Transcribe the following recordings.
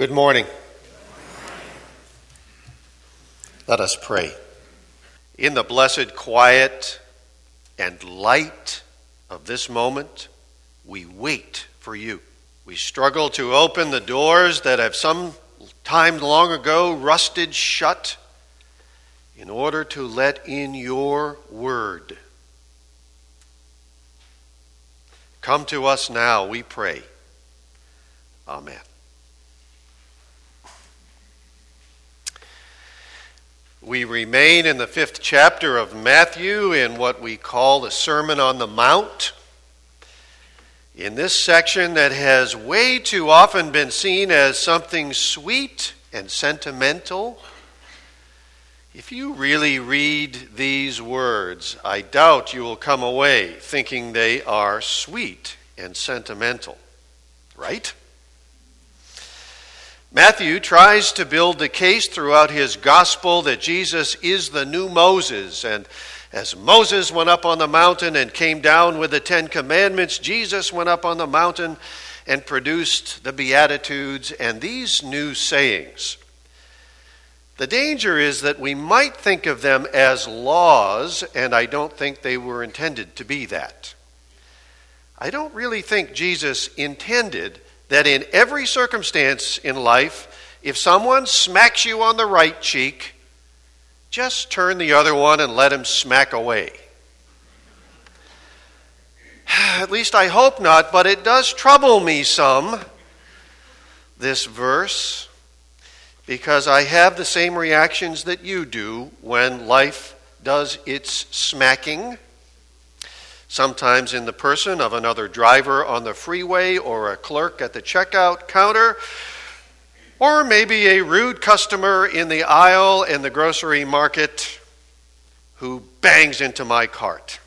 Good morning. Let us pray. In the blessed quiet and light of this moment, we wait for you. We struggle to open the doors that have some time long ago rusted shut in order to let in your word. Come to us now, we pray. Amen. We remain in the 5th chapter of Matthew in what we call the Sermon on the Mount. In this section that has way too often been seen as something sweet and sentimental, if you really read these words, I doubt you will come away thinking they are sweet and sentimental, right? Matthew tries to build the case throughout his gospel that Jesus is the new Moses. And as Moses went up on the mountain and came down with the 10 Commandments, Jesus went up on the mountain and produced the Beatitudes and these new sayings. The danger is that we might think of them as laws, and I don't think they were intended to be that. I don't really think Jesus intended that in every circumstance in life, if someone smacks you on the right cheek, just turn the other one and let him smack away. At least I hope not, but it does trouble me some, this verse, because I have the same reactions that you do when life does its smacking. Sometimes in the person of another driver on the freeway or a clerk at the checkout counter, or maybe a rude customer in the aisle in the grocery market who bangs into my cart.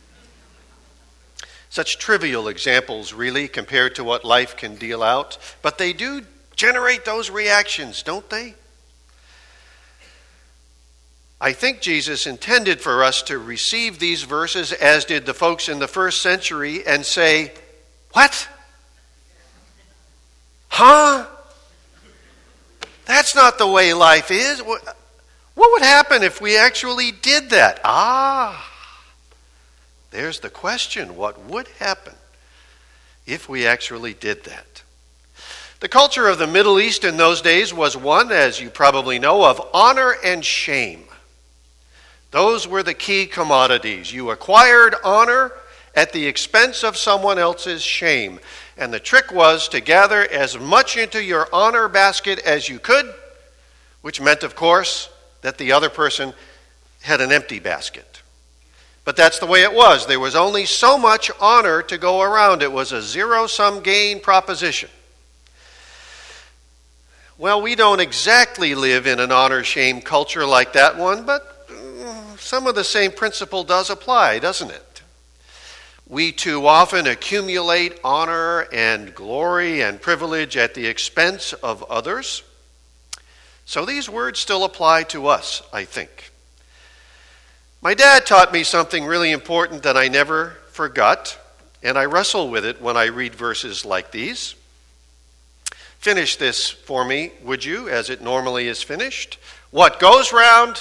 Such trivial examples, really, compared to what life can deal out, but they do generate those reactions, don't they? I think Jesus intended for us to receive these verses, as did the folks in the first century, and say, "What? Huh? That's not the way life is. What would happen if we actually did that?" There's the question. What would happen if we actually did that? The culture of the Middle East in those days was one, as you probably know, of honor and shame. Those were the key commodities. You acquired honor at the expense of someone else's shame. And the trick was to gather as much into your honor basket as you could, which meant, of course, that the other person had an empty basket. But that's the way it was. There was only so much honor to go around. It was a zero-sum gain proposition. Well, we don't exactly live in an honor-shame culture like that one, but some of the same principle does apply, doesn't it? We too often accumulate honor and glory and privilege at the expense of others. So these words still apply to us, I think. My dad taught me something really important that I never forgot, and I wrestle with it when I read verses like these. Finish this for me, would you, as it normally is finished? What goes round?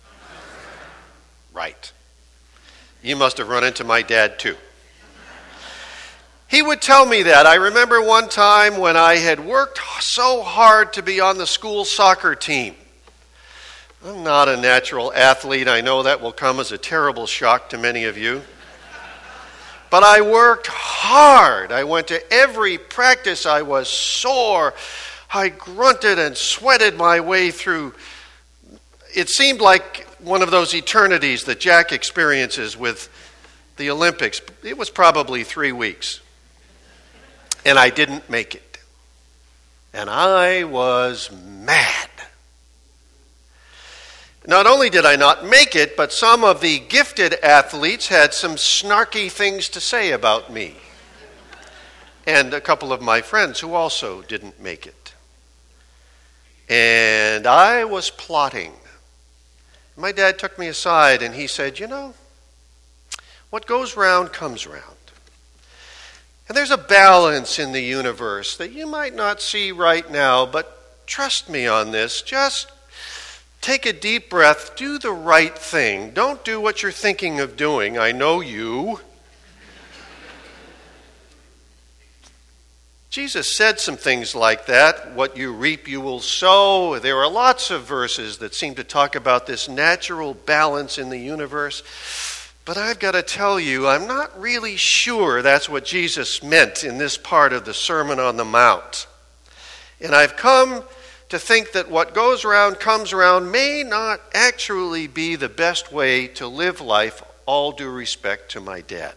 Right. You must have run into my dad too. He would tell me that. I remember one time when I had worked so hard to be on the school soccer team. I'm not a natural athlete. I know that will come as a terrible shock to many of you. But I worked hard. I went to every practice. I was sore. I grunted and sweated my way through. It seemed like one of those eternities that Jack experiences with the Olympics. It was probably 3 weeks. And I didn't make it. And I was mad. Not only did I not make it, but some of the gifted athletes had some snarky things to say about me. And a couple of my friends who also didn't make it. And I was plotting. My dad took me aside and he said, "You know, what goes round comes round. And there's a balance in the universe that you might not see right now, but trust me on this. Just take a deep breath. Do the right thing. Don't do what you're thinking of doing. I know you. Jesus said some things like that. What you reap, you will sow. There are lots of verses that seem to talk about this natural balance in the universe. But I've got to tell you, I'm not really sure that's what Jesus meant in this part of the Sermon on the Mount. And I've come to think that what goes around comes around may not actually be the best way to live life, all due respect to my dad.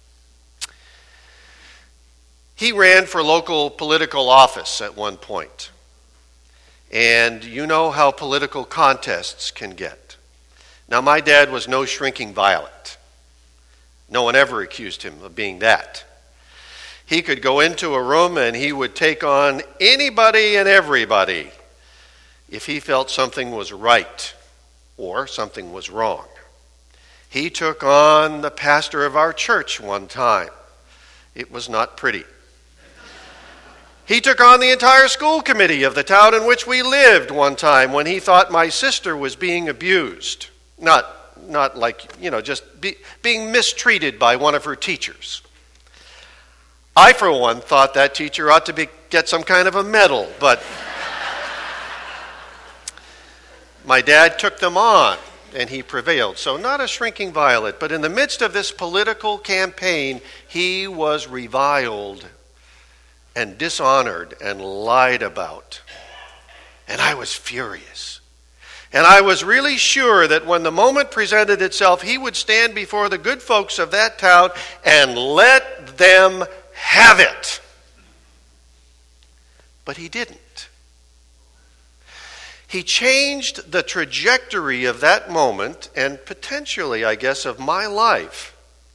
He ran for local political office at one point. And you know how political contests can get. Now, my dad was no shrinking violet. No one ever accused him of being that. He could go into a room and he would take on anybody and everybody if he felt something was right or something was wrong. He took on the pastor of our church one time. It was not pretty. He took on the entire school committee of the town in which we lived one time when he thought my sister was being abused. Not like, just being mistreated by one of her teachers. I, for one, thought that teacher ought to get some kind of a medal, but my dad took them on, and he prevailed. So not a shrinking violet, but in the midst of this political campaign, he was reviled and dishonored and lied about. And I was furious. And I was really sure that when the moment presented itself, he would stand before the good folks of that town and let them have it. But he didn't. He changed the trajectory of that moment and potentially, I guess, of my life.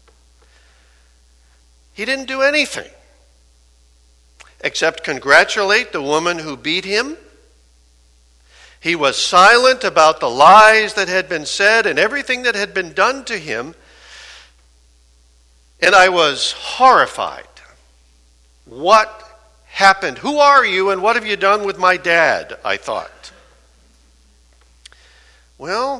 He didn't do anything except congratulate the woman who beat him. He was silent about the lies that had been said and everything that had been done to him. And I was horrified. What happened? Who are you and what have you done with my dad? I thought. Well,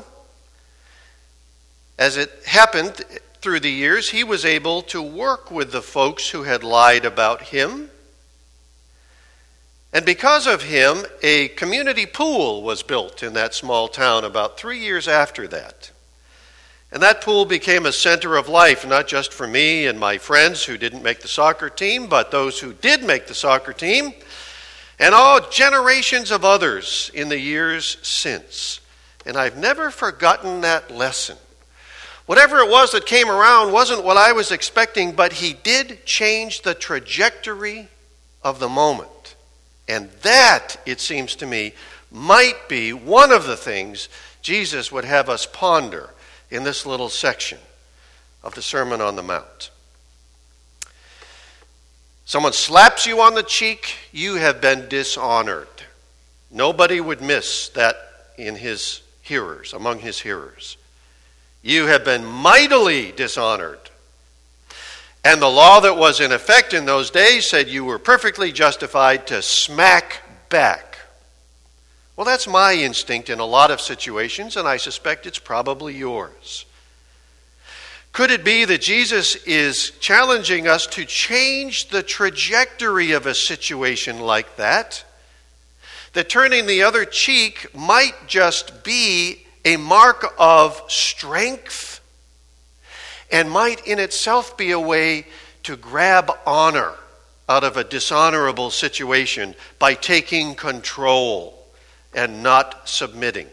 as it happened through the years, he was able to work with the folks who had lied about him. And because of him, a community pool was built in that small town about 3 years after that. And that pool became a center of life, not just for me and my friends who didn't make the soccer team, but those who did make the soccer team, and all generations of others in the years since. And I've never forgotten that lesson. Whatever it was that came around wasn't what I was expecting, but he did change the trajectory of the moment. And that, it seems to me, might be one of the things Jesus would have us ponder in this little section of the Sermon on the Mount. Someone slaps you on the cheek, you have been dishonored. Nobody would miss that in his hearers, among his hearers. You have been mightily dishonored. And the law that was in effect in those days said you were perfectly justified to smack back. Well, that's my instinct in a lot of situations, and I suspect it's probably yours. Could it be that Jesus is challenging us to change the trajectory of a situation like that? That turning the other cheek might just be a mark of strength and might in itself be a way to grab honor out of a dishonorable situation by taking control and not submitting.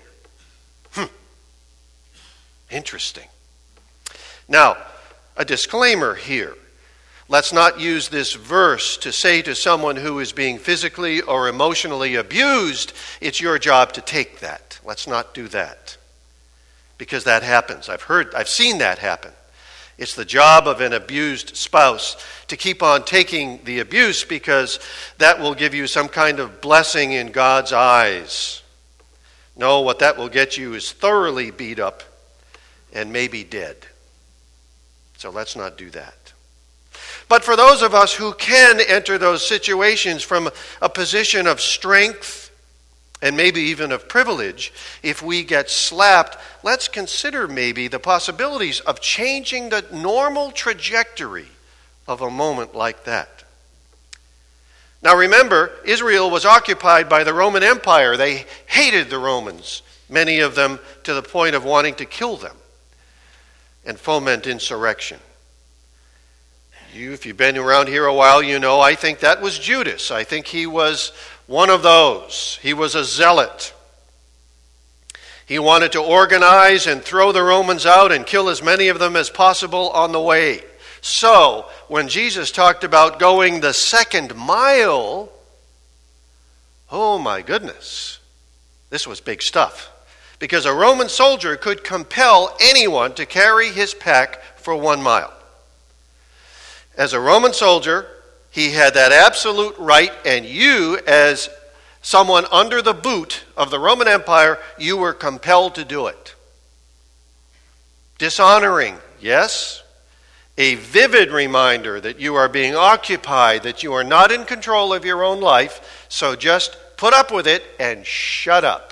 Interesting. Now, a disclaimer here. Let's not use this verse to say to someone who is being physically or emotionally abused, it's your job to take that. Let's not do that. Because that happens. I've seen that happen. It's the job of an abused spouse to keep on taking the abuse because that will give you some kind of blessing in God's eyes. No, what that will get you is thoroughly beat up and maybe dead. So let's not do that. But for those of us who can enter those situations from a position of strength and maybe even of privilege, if we get slapped, let's consider maybe the possibilities of changing the normal trajectory of a moment like that. Now remember, Israel was occupied by the Roman Empire. They hated the Romans, many of them to the point of wanting to kill them and foment insurrection. If you've been around here a while, you know I think that was Judas. I think he was one of those. He was a zealot. He wanted to organize and throw the Romans out and kill as many of them as possible on the way. So, when Jesus talked about going the second mile, oh my goodness, this was big stuff. Because a Roman soldier could compel anyone to carry his pack for 1 mile. As a Roman soldier, he had that absolute right, and you, as someone under the boot of the Roman Empire, you were compelled to do it. Dishonoring, yes. A vivid reminder that you are being occupied, that you are not in control of your own life, so just put up with it and shut up.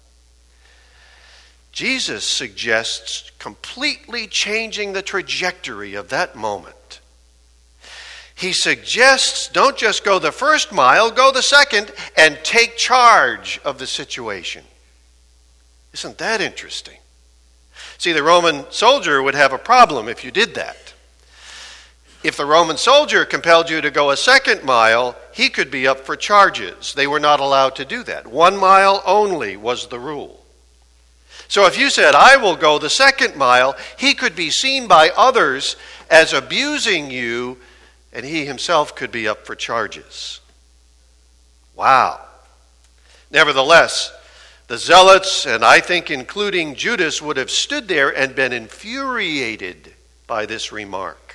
Jesus suggests completely changing the trajectory of that moment. He suggests don't just go the first mile, go the second and take charge of the situation. Isn't that interesting? See, the Roman soldier would have a problem if you did that. If the Roman soldier compelled you to go a second mile, he could be up for charges. They were not allowed to do that. 1 mile only was the rule. So if you said, I will go the second mile, he could be seen by others as abusing you, and he himself could be up for charges. Wow. Nevertheless, the zealots, and I think including Judas, would have stood there and been infuriated by this remark.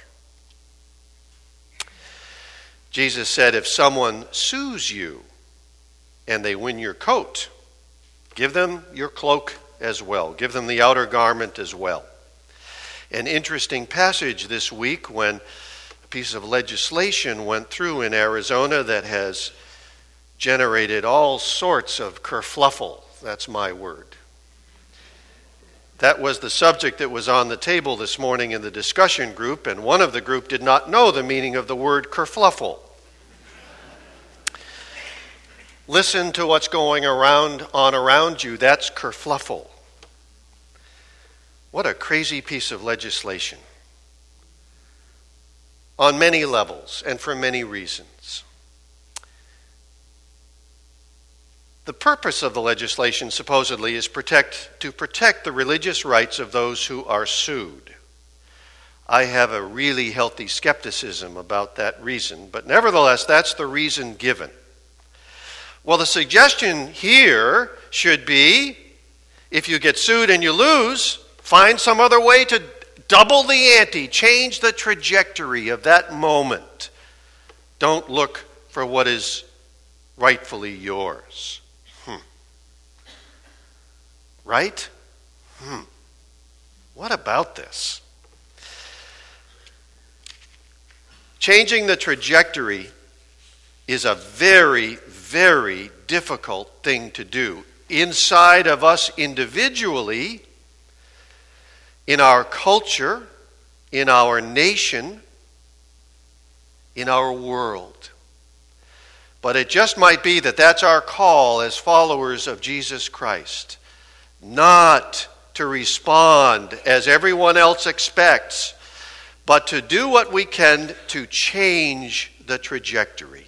Jesus said, if someone sues you and they win your coat, give them your cloak as well. Give them the outer garment as well. An interesting passage this week when a piece of legislation went through in Arizona that has generated all sorts of kerfluffle. That's my word. That was the subject that was on the table this morning in the discussion group, and one of the group did not know the meaning of the word kerfluffle. Listen to what's going around you. That's kerfluffle. What a crazy piece of legislation. On many levels and for many reasons. The purpose of the legislation supposedly is to protect the religious rights of those who are sued. I have a really healthy skepticism about that reason, but nevertheless, that's the reason given. Well, the suggestion here should be, if you get sued and you lose, find some other way to double the ante, change the trajectory of that moment. Don't look for what is rightfully yours. Right? What about this? Changing the trajectory is a very, very difficult thing to do. Inside of us individually, in our culture, in our nation, in our world. But it just might be that that's our call as followers of Jesus Christ. Not to respond as everyone else expects, but to do what we can to change the trajectory.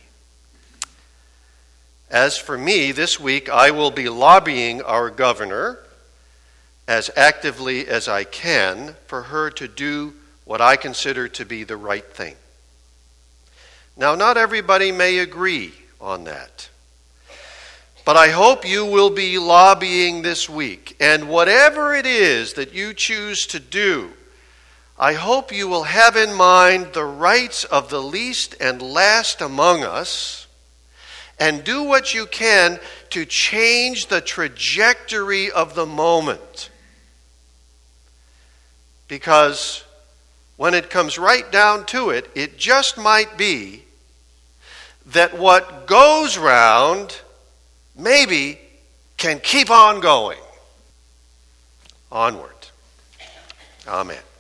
As for me, this week I will be lobbying our governor as actively as I can for her to do what I consider to be the right thing. Now, not everybody may agree on that. But I hope you will be lobbying this week. And whatever it is that you choose to do, I hope you will have in mind the rights of the least and last among us, and do what you can to change the trajectory of the moment. Because when it comes right down to it, it just might be that what goes round maybe can keep on going. Onward. Amen.